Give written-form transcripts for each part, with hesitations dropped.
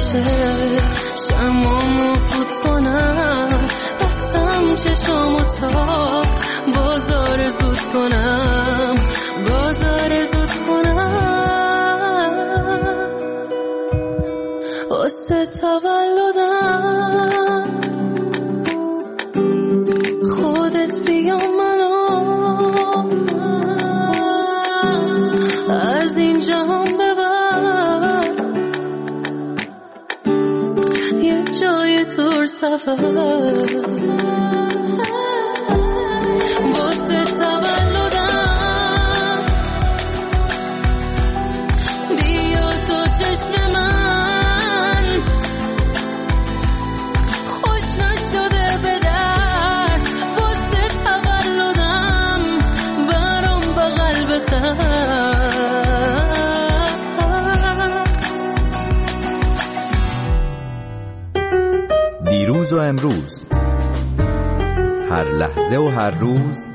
بشه شمامو فوت کنم بستم چشامو تا بازار زود کنم واسه تولدم خودت بیا منو از این جهان ببر یه جای دور سفر واسه تولدم بیا تو چشم من خوش نشده به در واسه تولدم برام بغل بخر دیروز و امروز هر لحظه و هر روز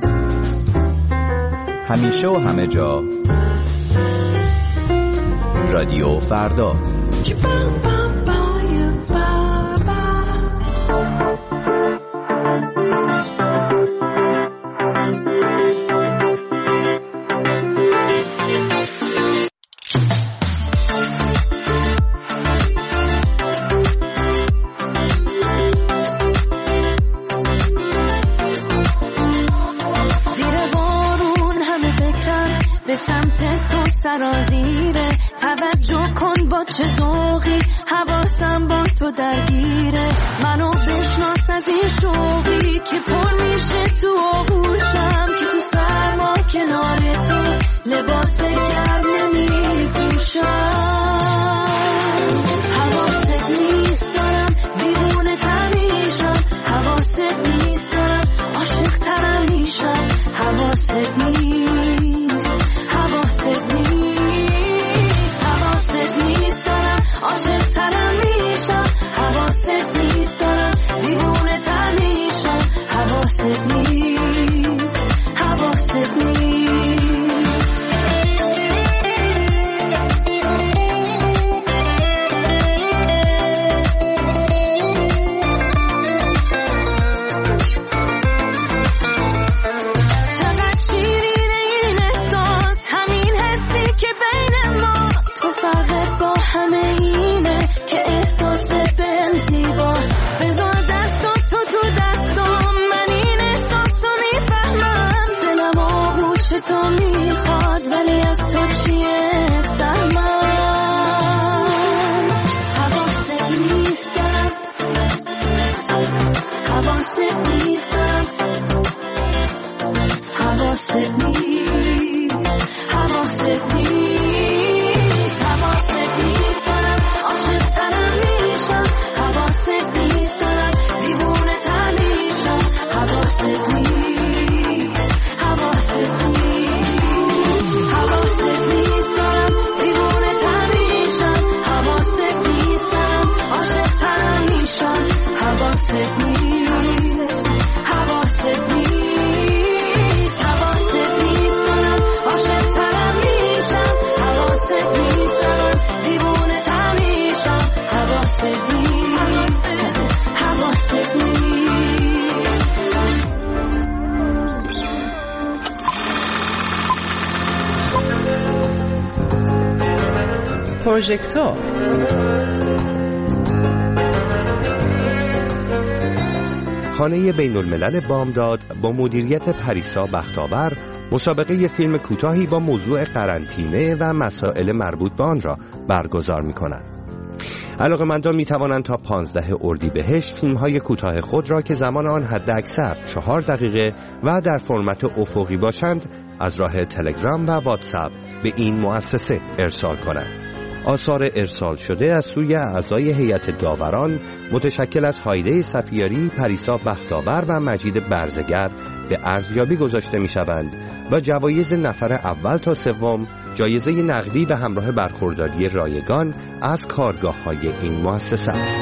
همیشه و همه جا رادیو فردا سرازیره توجه کن با چه ذوقی حواسم با تو درگیره منو بشناس از این شوقی که پر میشه تو آغوشم که تو سرما کنار تو لباس گرم نمیپوشم حواست نیست دارم دیوونه تر میشم حواست نیست دارم عاشق ترم میشم حواست نیست حواست نیست دارم عاشق ترم میشم حواست نیست دارم دیوونه تر میشم حواست نیست حواست نیست چقدر شیرینه این احساس همین حسی که بین ماست تو فرقت با همه اینه که احساس بهم زیباست بذار دستم تو دستم من این احساسو میفهمم دلم آغوش تو میخواد ولی از تو چیه سهمم حواست نیست دارم حواست نیست دارم حواست نیست حواست نیست حواست نیست دارم عاشق ترم میشم حواست نیست دارم دیوونه تر میشم حواست نیست حواست نیست حواست نیست دارم دیوونه تر میشم حواست نیست دارم عاشق ترم میشم حواست نیست حواست نیست حواست نیست دارم عاشق ترم میشم حواست نیست دارم دیوونه تر میشم حواست نیست حواست نیست پروژکتور خانه بین الملل بامداد با مدیریت پریسا بختاور مسابقه فیلم کوتاهی با موضوع قرنطینه و مسائل مربوط به آن را برگزار می‌کند. علاقه‌مندان می‌توانند تا 15 اردیبهشت فیلم‌های کوتاه خود را که زمان آن حداکثر 4 دقیقه و در فرمت افقی باشند از راه تلگرام و واتساپ به این مؤسسه ارسال کنند. آثار ارسال شده از سوی اعضای هیئت داوران متشکل از هایده صفیاری، پریسا بختاور و مجید برزگر به ارزیابی گذاشته می‌شوند و جوایز نفر اول تا سوم جایزه نقدی به همراه برخورداری رایگان از کارگاه‌های این مؤسسه است.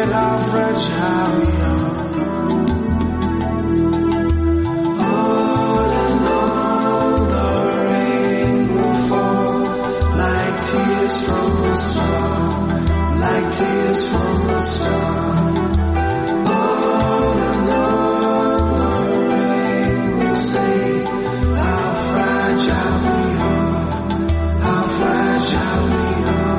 forget how fragile we are. On and on the rain will fall like tears from a star, like tears from a star. On and on the rain will say how fragile we are, how fragile we are.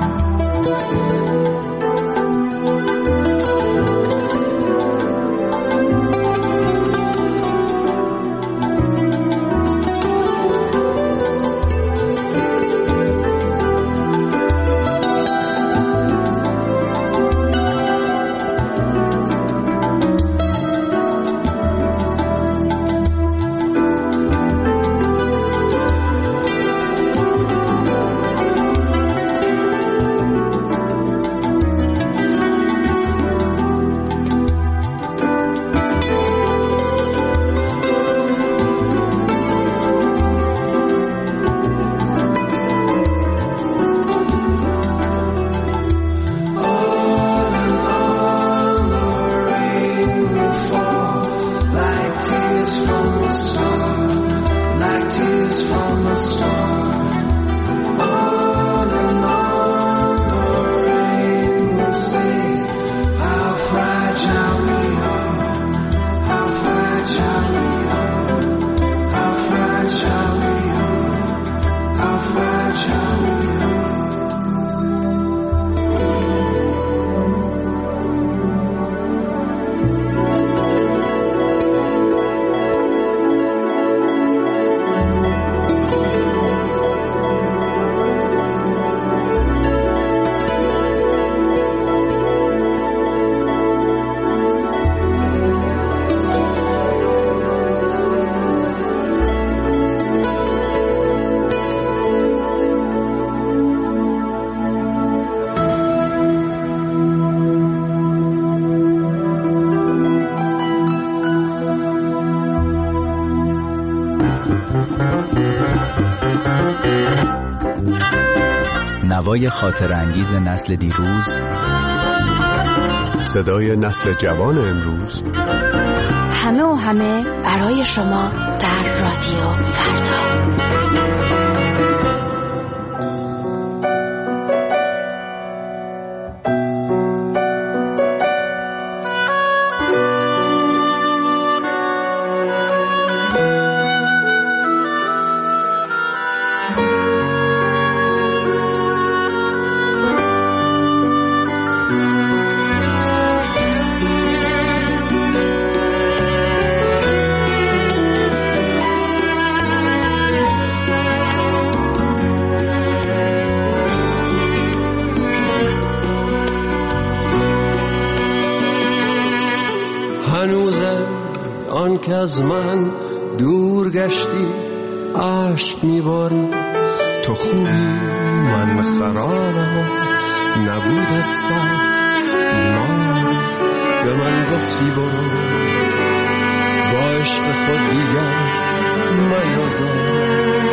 نوای خاطرانگیز نسل دیروز، صدای نسل جوان امروز، همه و همه برای شما در رادیو فردا. که از من دور گشتی عشق میباری، تو خوبی من خرابم، نبودت سر بیماری، به من گفتی برو با عشق خود دیگر میازار،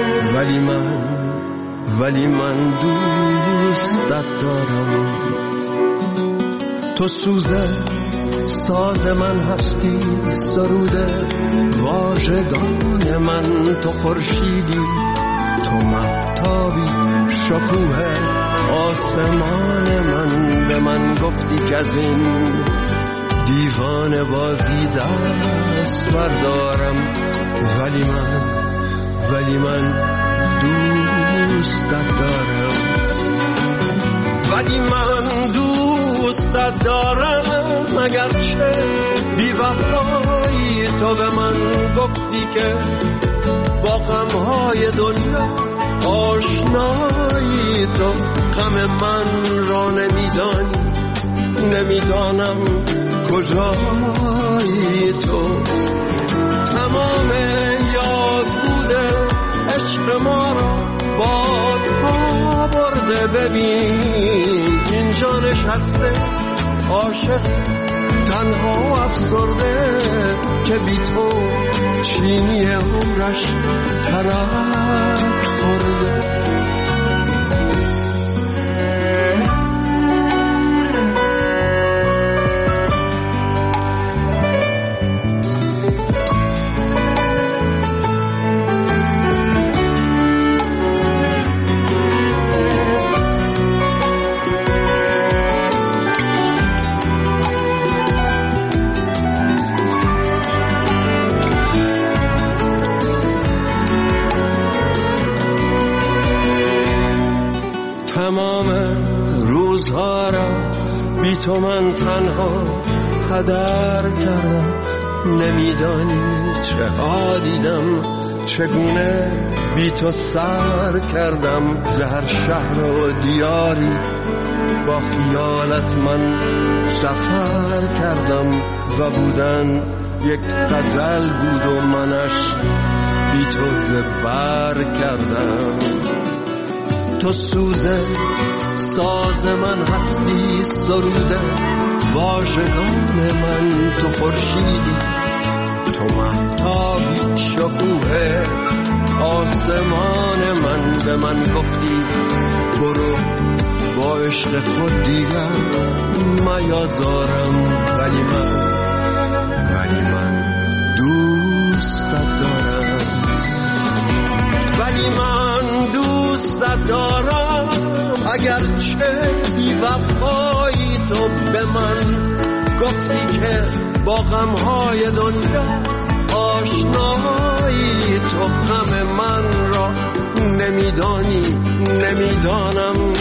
ولی من دوستت دارم. تو سوزه ساز من هستی، سرود واژگان من، تو خورشیدی، تو مهتابی، شکوه آسمان من. به من گفتی که از این دیوانه بازی دست بردارم، ولی من دوستت دارم، دوستت دارم. اگرچه بی وفایی تو به من گفتی که با غمهای دنیا آشنایی، تو غم من را نمیدانم کجایی. تو تمام یاد بوده عشق ما را بادها برده، ببین اینجا نشسته عاشق تنها افسرده، که بی تو چینی عمرش ترک خورده. بی تو من تنها هدر کردم، نمیدانی چه ها دیدم، چگونه بی تو سر کردم. زهر شهر و دیاری با خیالت من سفر کردم و بودن یک غزل بود و منش بی تو زبر کردم. تو سوزه ساز من هستی، سروده واژگان من، تو خورشیدی، تو مهتابی، شکوه آسمان من. به من گفتی برو با عشق خود دیگر میازارم، ولی من دوستت دارم، ولی من دوستت دارم. اگرچه بی وفایی تو به من گفتی که با غمهای دنیا آشنایی، تو غم من را نمیدانم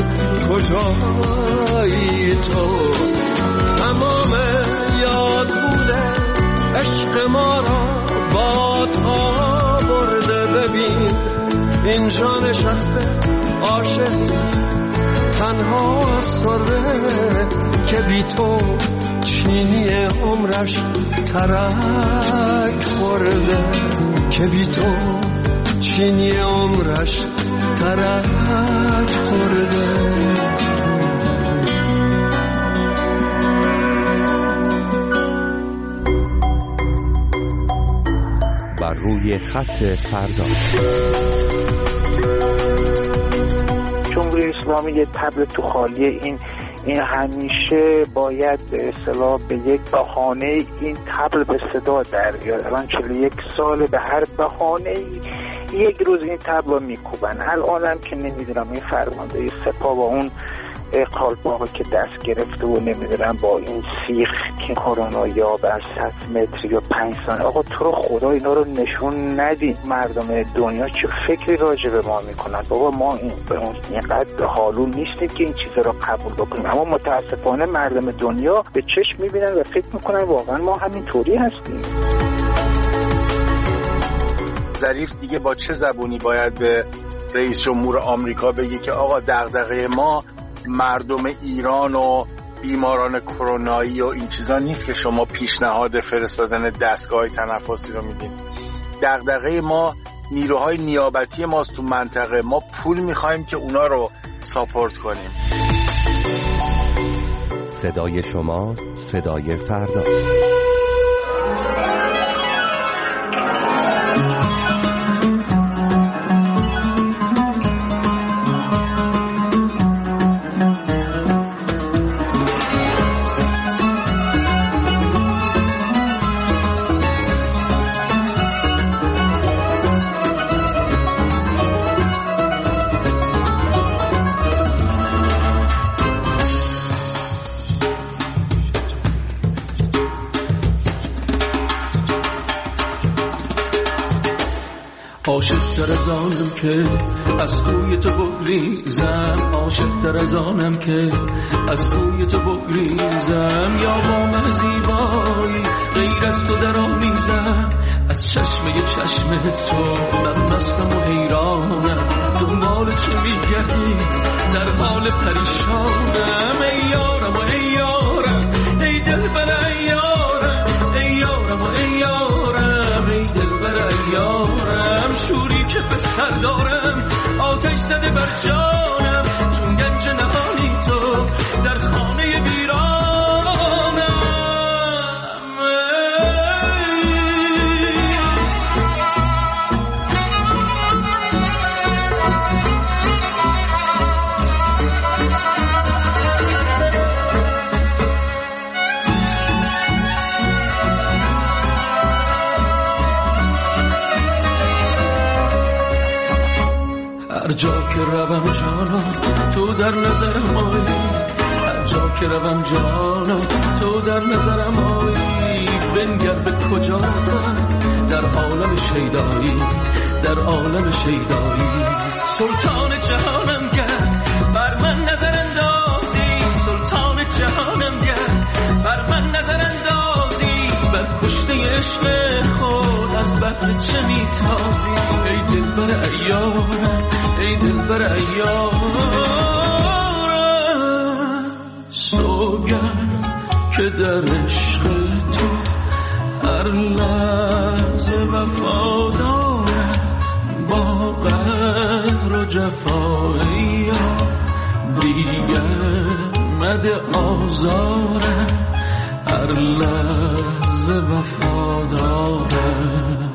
کجایی. تو تمام یاد بوده عشق ما را با تا برده. ببین اینجا نشسته عاشق تنها افسرده که بی تو چینی عمرش ترک خورده، که بی تو چینی عمرش ترک خورده. بر روی خط فردا. جمهوری اسلامی یه تبل تو خالی این همیشه باید به اصطلاح به یک بهانه این تبل به صدا در بیاد. الان 41 سال به هر بهانه یک روز این تبل رو میکوبن. الانم که نمیدونم این فرمانده سپاه با اون قالباقی که دست گرفته و نمیدونم با این سیخ که کرونا یا بر 100 متر یا 5 ثانیه. آقا تو رو خدا اینا رو نشون ندی. مردم دنیا چه فکری راجع به ما میکنن؟ بابا ما اینقدر حالون نیستیم که این چیزا رو قبول بکنیم، اما متاسفانه مردم دنیا به چشم میبینن و فکر میکنن واقعا ما همین طوری هستیم. ظریف دیگه با چه زبونی باید به رئیس جمهور آمریکا بگه که آقا دغدغه ما مردم ایران و بیماران کرونایی و این چیزا نیست که شما پیشنهاد فرستادن دستگاه تنفسی رو میدین. دغدغه ما نیروهای نیابتی ماست تو منطقه. ما پول میخوایم که اونا رو ساپورت کنیم. صدای شما صدای فرداست. عاشق‌تر از آنم که از کوی تو بگریزم، عاشق‌تر از آنم که از کوی تو بگریزم. یا با زیبایی غیر از تو در آمیزم، از چشمه تو من مستم و حیرانم. دنبال چه میگردی در حال پریشانم؟ ای یارم و ای یارم، ای دلبر ای یارم، ای یارم و ای یارم، ای دلبر ای یارم. شوری که پسر دارم آتش زده بر جانم، چون گنج نهانی تو در خانه ویرانم. هر جا که روم جانا تو در نظرم آیی، هر جا که روم جانا تو در نظرم آیی. بنگر به کجا رفتم در عالم شیدایی، در عالم شیدایی. سلطان جهانم کرد بر من نظر اندازی، سلطان جهانم عشق خود از بحر چه میتازی ای دلبر عیارم ای دلبر عیارم سوگند که در عشق تو هر لحظه وفادارم با قهر و جفایی دیگر مده آزارم هر لحظه وفادارم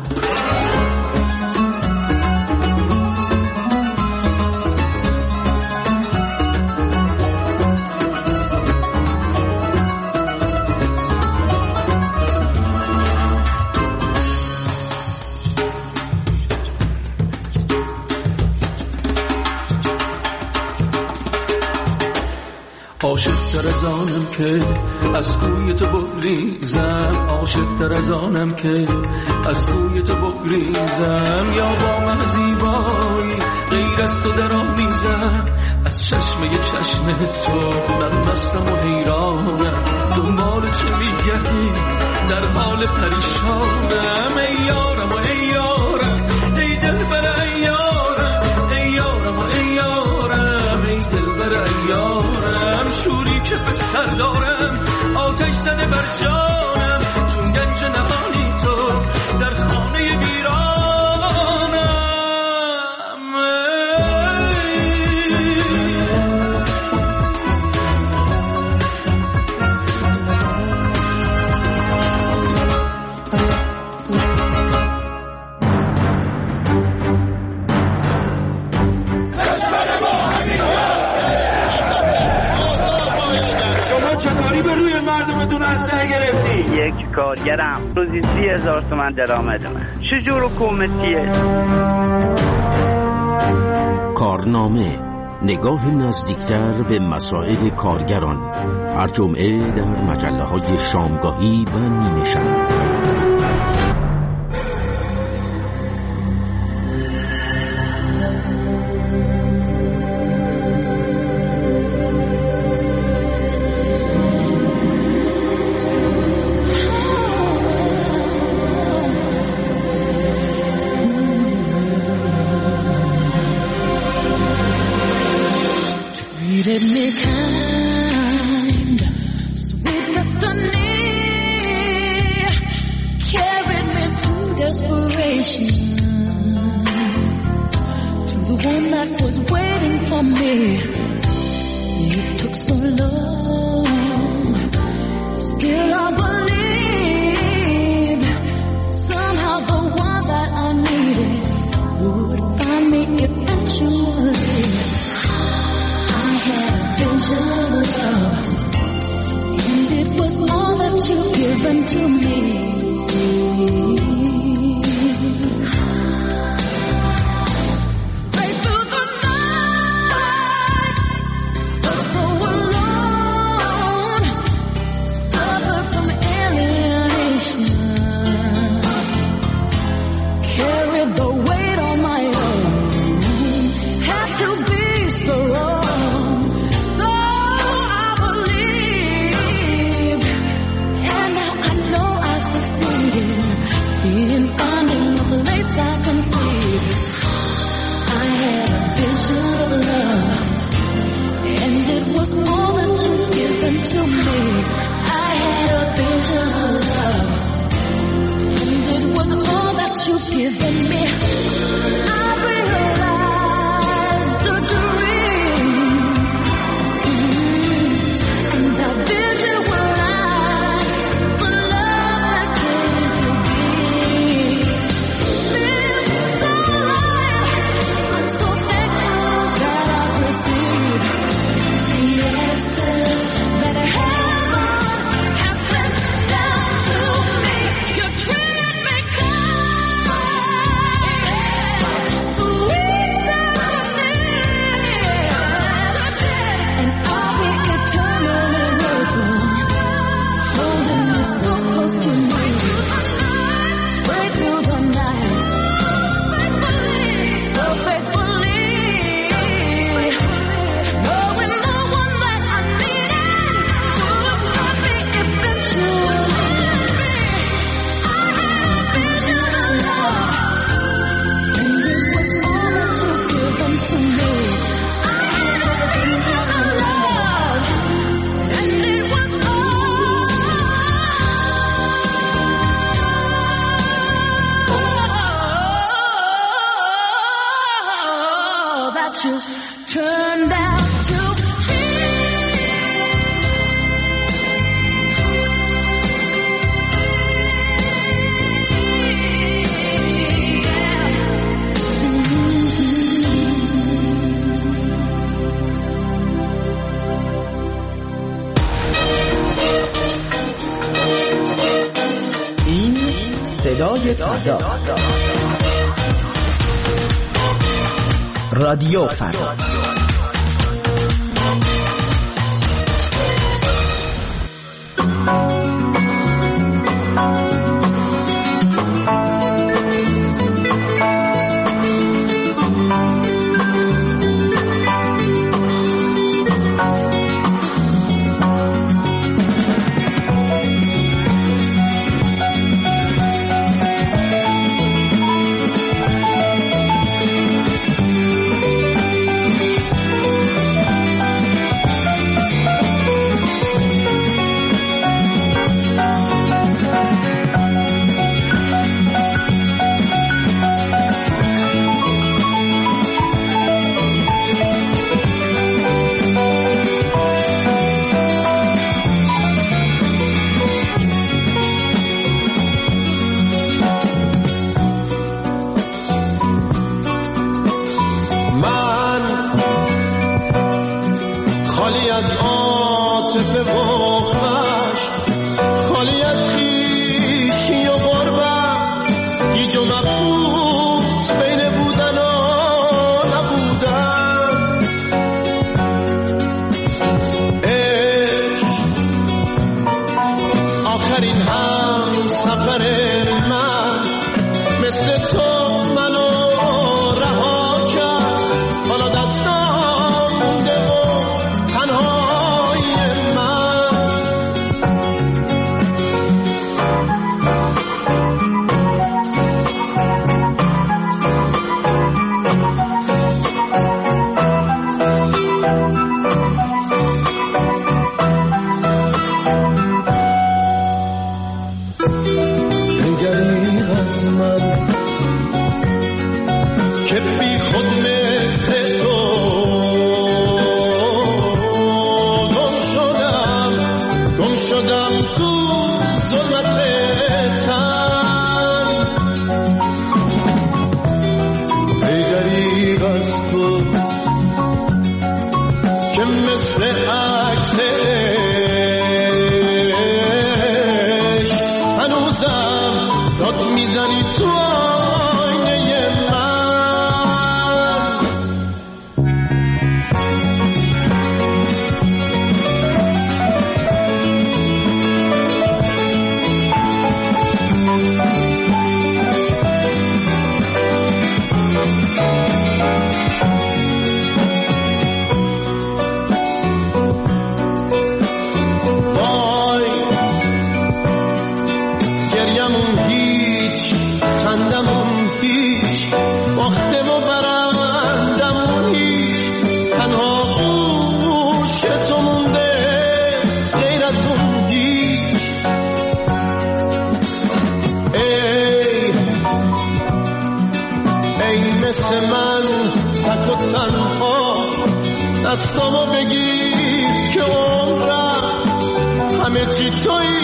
عاشق‌تر از آنم که از کوی تو بگریزم عاشق‌تر از آنم که از کوی تو بگریزم یا با من زیبایی غیر از تو در آمیزم از چشمه چشم تو من مستم و حیرانم دنبال چه میگردی در حال پریشانم ای یارم و ای یارم ای دلبر ای یارم ای یارم و ای یارم ای دلبر ای یارم شوری که به سر دارم آتش زده بر جانم چون گنج نهانی تو در خانه ویرانم یک کارگرم روزی 30,000 تومان درآمدمه چجور حکومتیه کارنامه نگاه نزدیکتر به مسائل کارگران هر جمعه در مجله‌های شامگاهی و نیمه شب Treated me kind, sweet destiny, carried me through desperation to the one that was waiting for me. It took so long, still I believed somehow the one that I needed would find me eventually. Vision of love, and it was all that you've given to me. Right through the night, for so long. صدای فردا. رادیو فردا. دستامو بگیر که عمرم همه چی توی